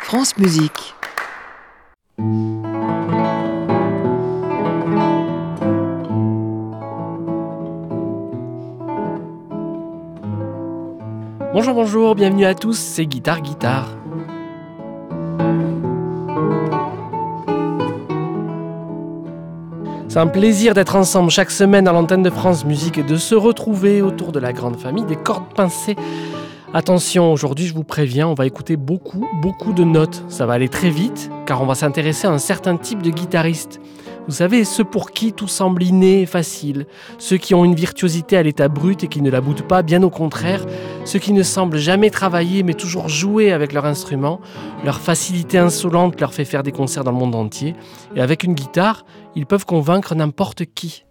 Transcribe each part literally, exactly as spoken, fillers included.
France Musique. Bonjour, bonjour, bienvenue à tous, c'est Guitare Guitare. C'est un plaisir d'être ensemble chaque semaine à l'antenne de France Musique et de se retrouver autour de la grande famille des cordes pincées. Attention, aujourd'hui je vous préviens, on va écouter beaucoup, beaucoup de notes. Ça va aller très vite, car on va s'intéresser à un certain type de guitariste. Vous savez, ceux pour qui tout semble inné et facile, ceux qui ont une virtuosité à l'état brut et qui ne la boudent pas, bien au contraire, ceux qui ne semblent jamais travailler mais toujours jouer avec leur instrument, leur facilité insolente leur fait faire des concerts dans le monde entier, et avec une guitare, ils peuvent convaincre n'importe qui.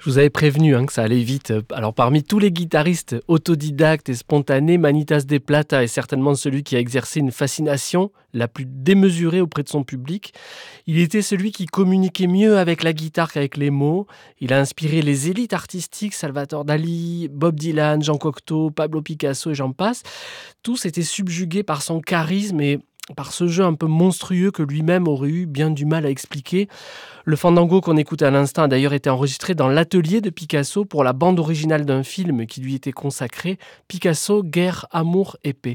Je vous avais prévenu hein, que ça allait vite. Alors parmi tous les guitaristes autodidactes et spontanés, Manitas de Plata est certainement celui qui a exercé une fascination la plus démesurée auprès de son public. Il était celui qui communiquait mieux avec la guitare qu'avec les mots. Il a inspiré les élites artistiques, Salvador Dali, Bob Dylan, Jean Cocteau, Pablo Picasso et j'en passe. Tous étaient subjugués par son charisme et par ce jeu un peu monstrueux que lui-même aurait eu bien du mal à expliquer. Le fandango qu'on écoute à l'instant a d'ailleurs été enregistré dans l'atelier de Picasso pour la bande originale d'un film qui lui était consacré, Picasso, Guerre, Amour et Paix.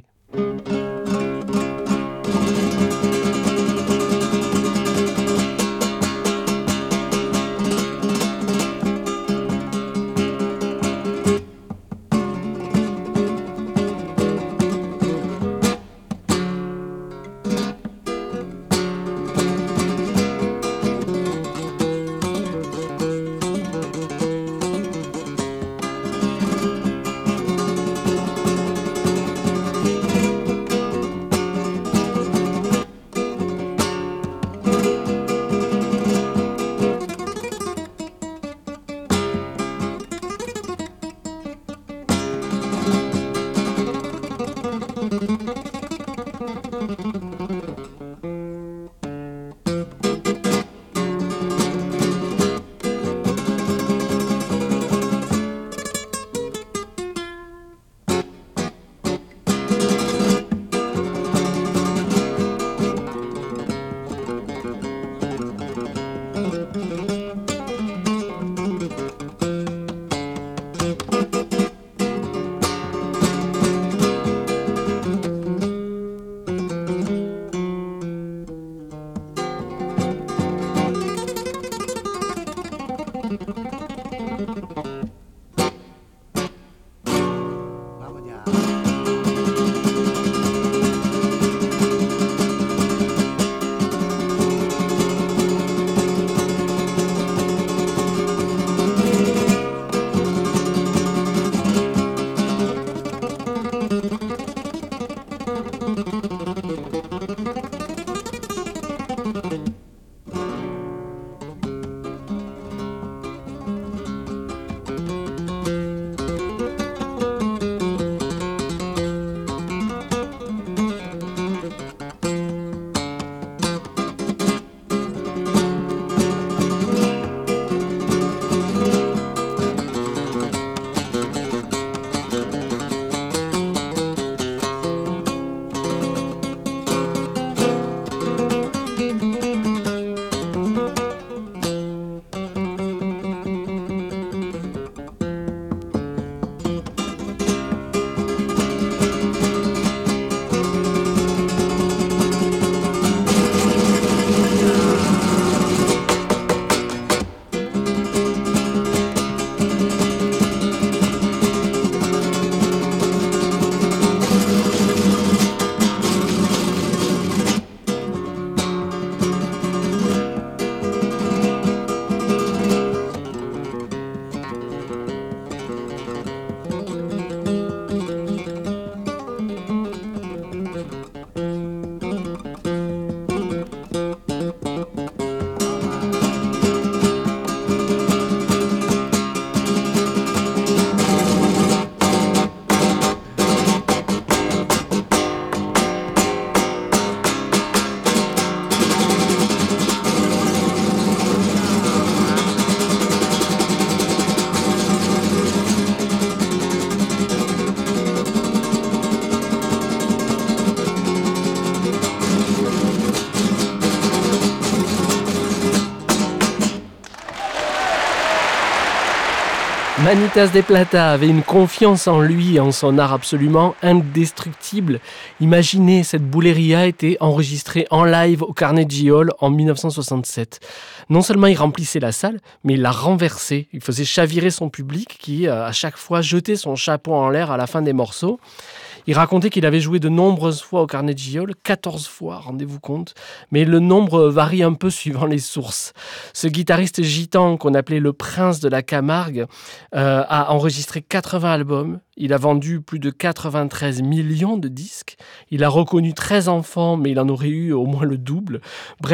Manitas de Plata avait une confiance en lui et en son art absolument indestructible. Imaginez, cette Bulería était enregistrée en live au Carnegie Hall en dix-neuf cent soixante-sept. Non seulement il remplissait la salle, mais il la renversait. Il faisait chavirer son public qui, à chaque fois, jetait son chapeau en l'air à la fin des morceaux. Il racontait qu'il avait joué de nombreuses fois au Carnegie Hall, quatorze fois, rendez-vous compte. Mais le nombre varie un peu suivant les sources. Ce guitariste gitan qu'on appelait le prince de la Camargue euh, a enregistré quatre-vingts albums. Il a vendu plus de quatre-vingt-treize millions de disques. Il a reconnu treize enfants, mais il en aurait eu au moins le double. Bref,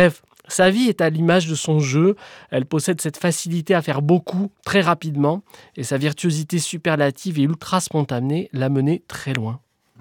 Sa vie est à l'image de son jeu, elle possède cette facilité à faire beaucoup très rapidement et sa virtuosité superlative et ultra spontanée l'a menée très loin.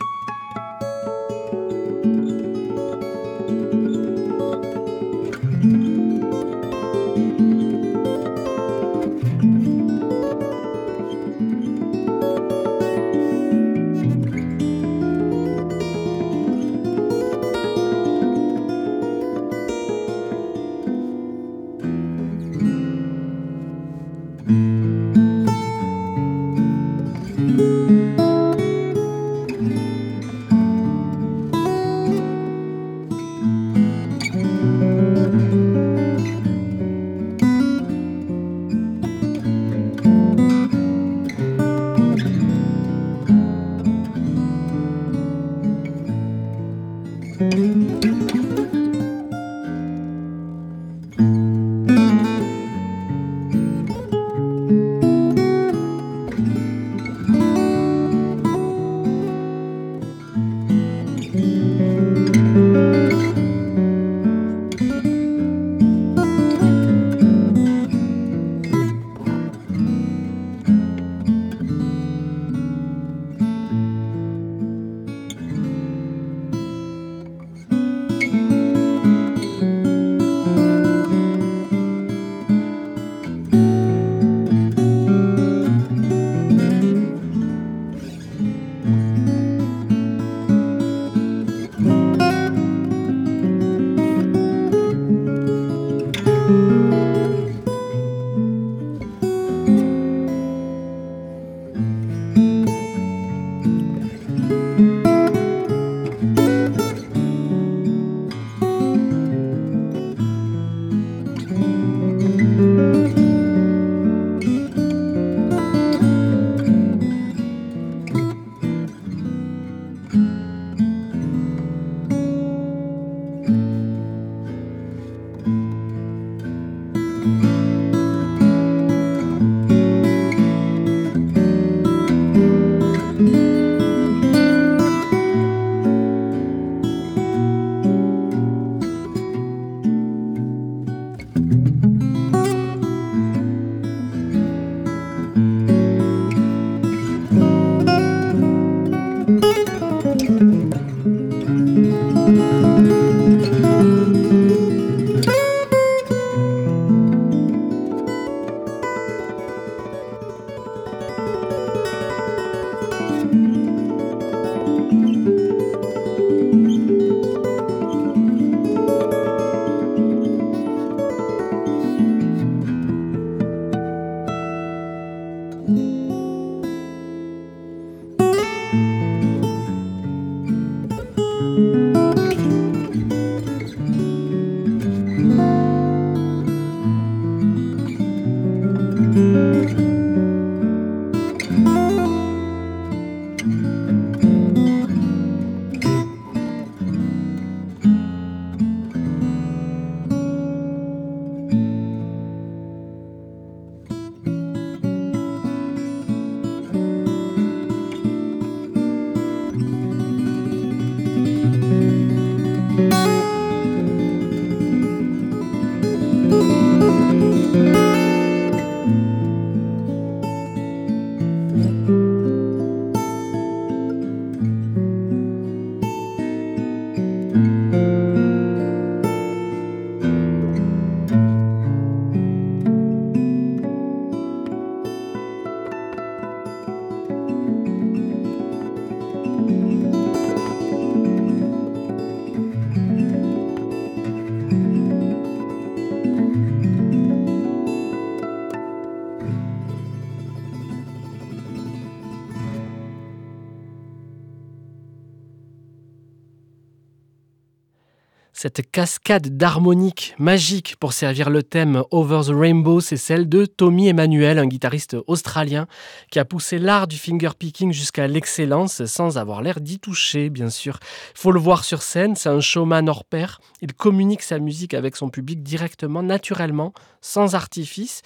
Cette cascade d'harmoniques magiques pour servir le thème Over the Rainbow, c'est celle de Tommy Emmanuel, un guitariste australien qui a poussé l'art du fingerpicking jusqu'à l'excellence sans avoir l'air d'y toucher, bien sûr. Il faut le voir sur scène, c'est un showman hors pair. Il communique sa musique avec son public directement, naturellement, sans artifice.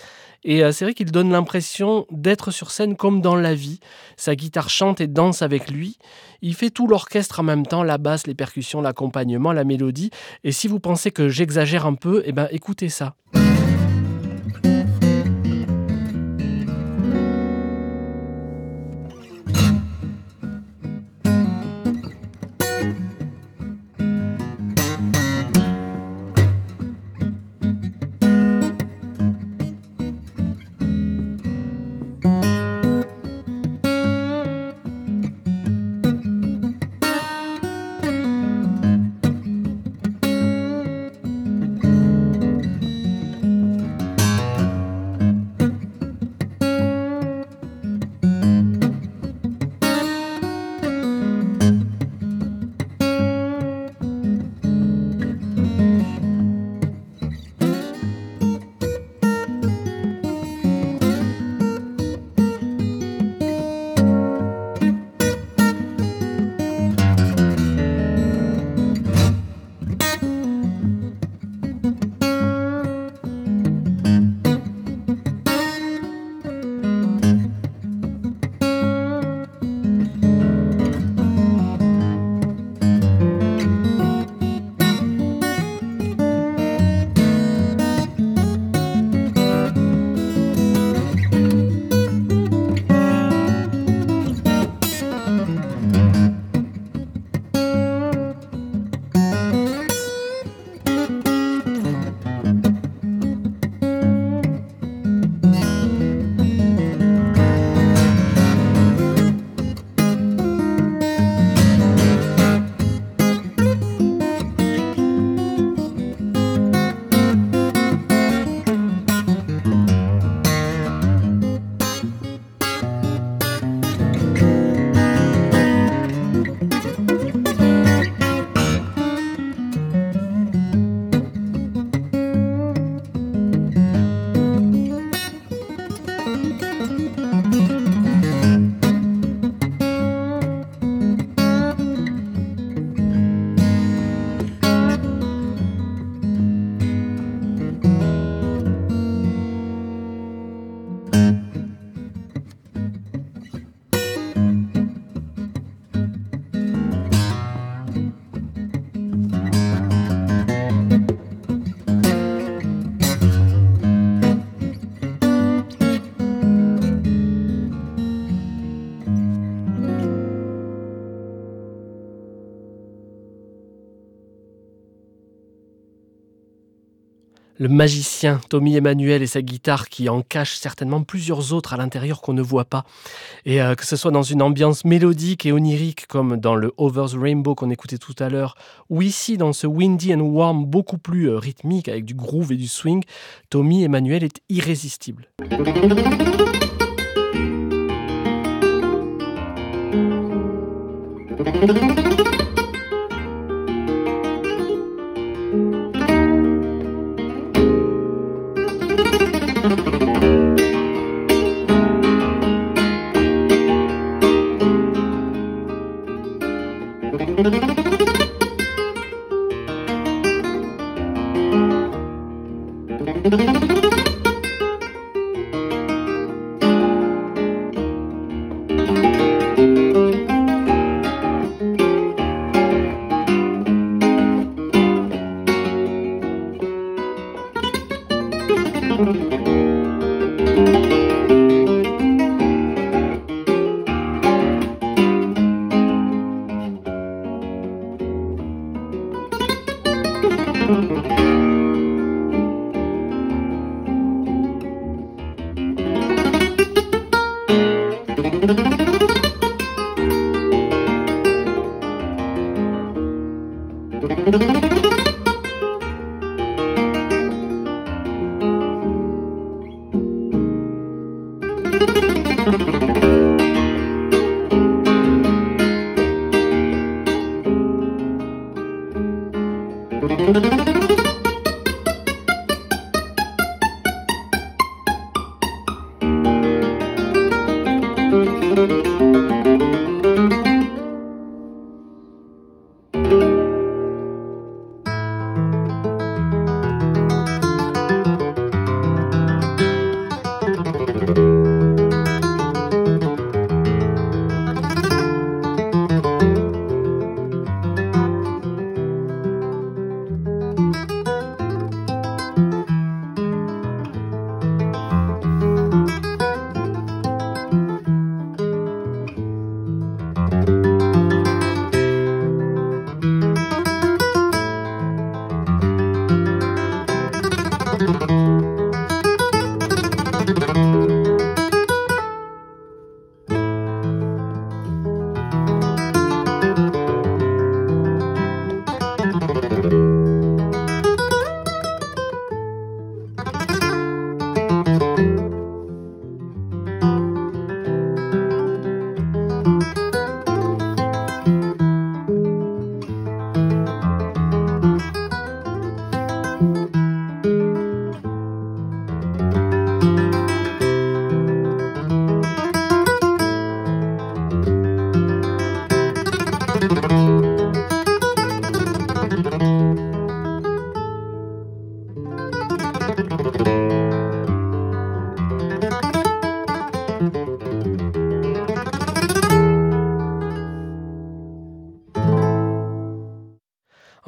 Et euh, c'est vrai qu'il donne l'impression d'être sur scène comme dans la vie. Sa guitare chante et danse avec lui. Il fait tout l'orchestre en même temps, la basse, les percussions, l'accompagnement, la mélodie. Et si vous pensez que j'exagère un peu, eh ben écoutez ça. Le magicien Tommy Emmanuel et sa guitare qui en cache certainement plusieurs autres à l'intérieur qu'on ne voit pas. Et euh, que ce soit dans une ambiance mélodique et onirique comme dans le Over the Rainbow qu'on écoutait tout à l'heure, ou ici dans ce Windy and Warm beaucoup plus euh, rythmique avec du groove et du swing, Tommy Emmanuel est irrésistible.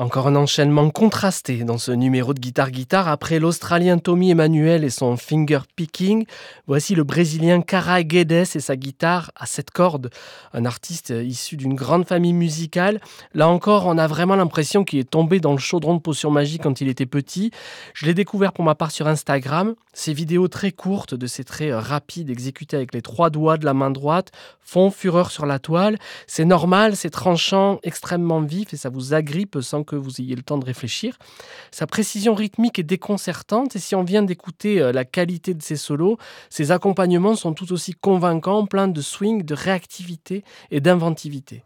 Encore un enchaînement contrasté dans ce numéro de guitare-guitare. Après l'Australien Tommy Emmanuel et son finger picking, voici le Brésilien Carae Guedes et sa guitare à sept cordes. Un artiste issu d'une grande famille musicale. Là encore, on a vraiment l'impression qu'il est tombé dans le chaudron de potion magique quand il était petit. Je l'ai découvert pour ma part sur Instagram. Ces vidéos très courtes de ces traits rapides exécutés avec les trois doigts de la main droite font fureur sur la toile. C'est normal, c'est tranchant, extrêmement vif et ça vous agrippe sans que vous ayez le temps de réfléchir. Sa précision rythmique est déconcertante et si on vient d'écouter la qualité de ses solos, ses accompagnements sont tout aussi convaincants, pleins de swing, de réactivité et d'inventivité.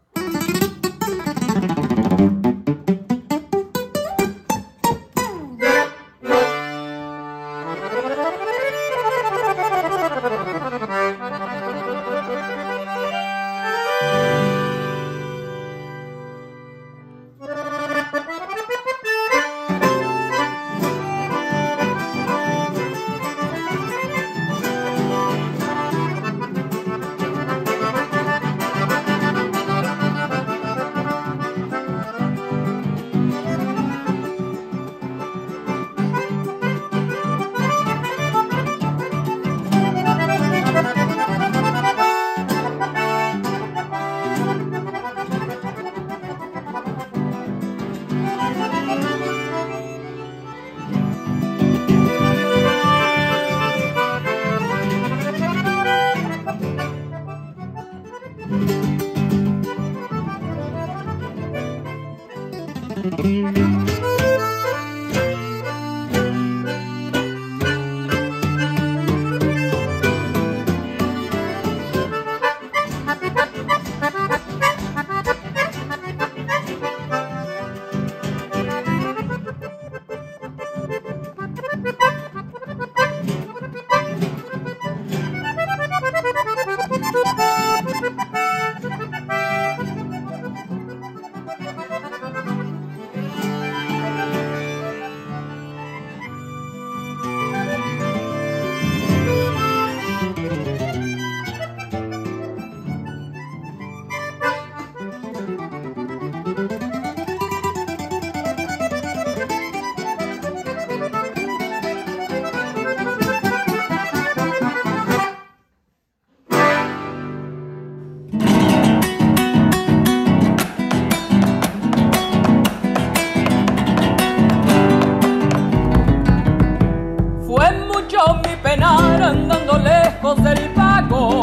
Andando lejos del pago,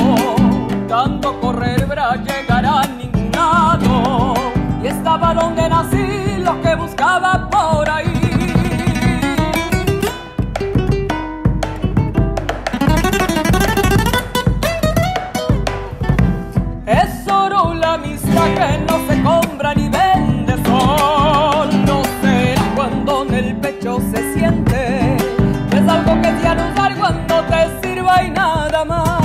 tanto correr para llegar a ningún lado. Y estaba donde nací, lo que buscaba por ahí. Es oro la amistad que no se compra ni vende sol. No sé cuándo en el pecho se siente. Es algo que te hará usar cuando te sirva y nada más.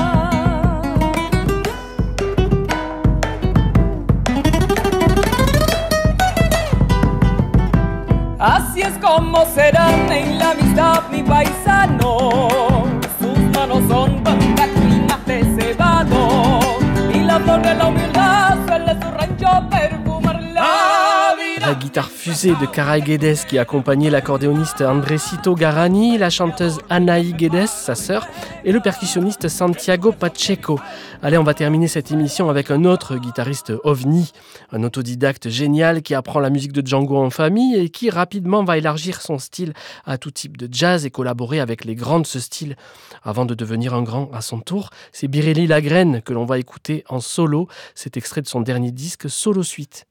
Así es como serán en la amistad mi paisano. Sus manos son banda climates cebado y la flor de la humildad suele su rancho perfumar la vida. La guitare fusée de Carae Guedes qui accompagnait l'accordéoniste Andresito Garani, la chanteuse Anaí Guedes, sa sœur, et le percussionniste Santiago Pacheco. Allez, on va terminer cette émission avec un autre guitariste ovni, un autodidacte génial qui apprend la musique de Django en famille et qui rapidement va élargir son style à tout type de jazz et collaborer avec les grands de ce style avant de devenir un grand à son tour. C'est Biréli Lagrène que l'on va écouter en solo, cet extrait de son dernier disque Solo Suite.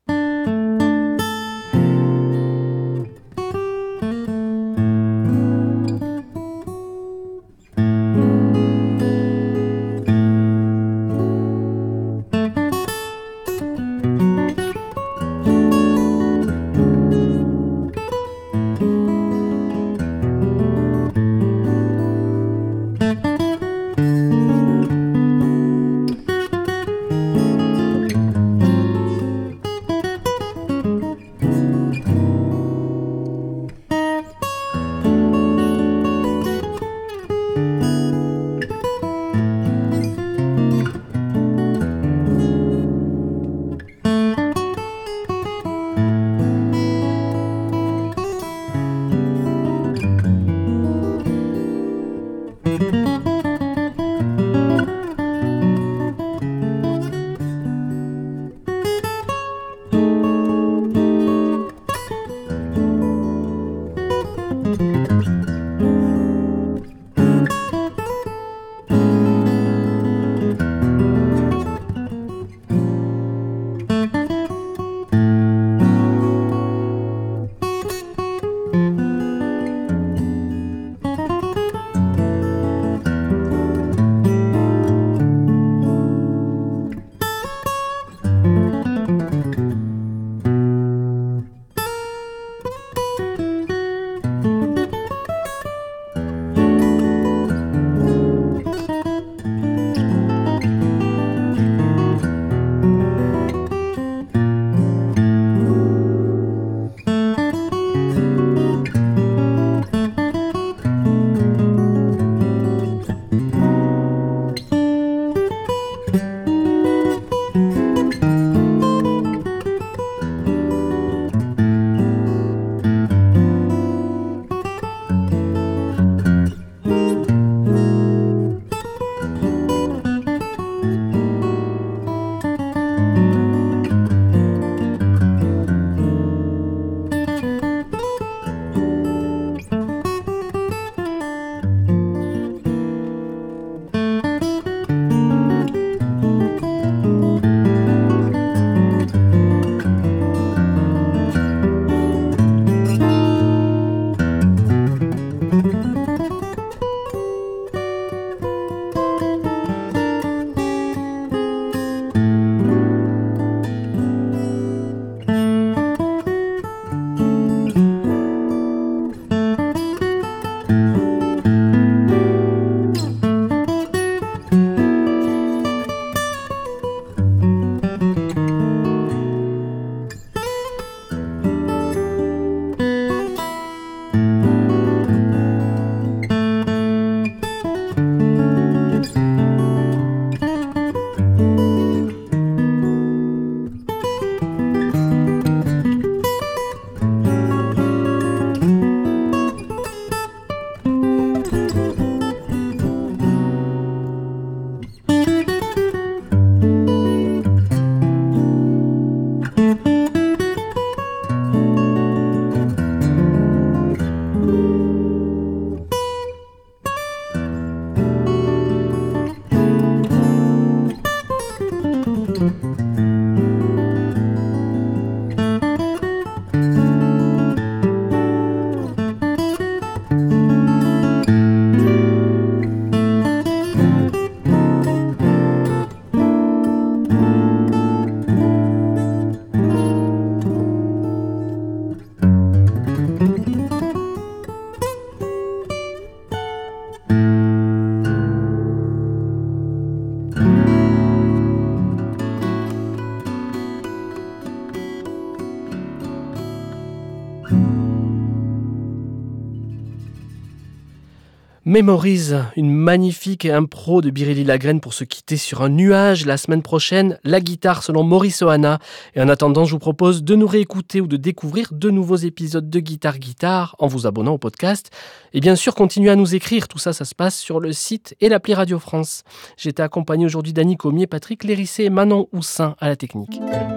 Memories, une magnifique impro de Biréli Lagrène pour se quitter sur un nuage. La semaine prochaine, la guitare selon Maurice Ohana. Et en attendant, je vous propose de nous réécouter ou de découvrir de nouveaux épisodes de Guitare Guitare en vous abonnant au podcast. Et bien sûr, continuez à nous écrire. Tout ça, ça se passe sur le site et l'appli Radio France. J'étais accompagné aujourd'hui d'Annie Comier, Patrick Lérissé et Manon Houssin à la technique.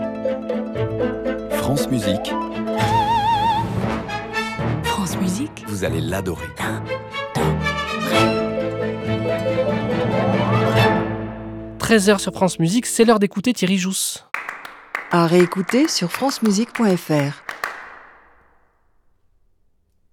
France Musique. France Musique. Vous allez l'adorer. treize heures sur France Musique, c'est l'heure d'écouter Thierry Jousse. À réécouter sur francemusique point f r.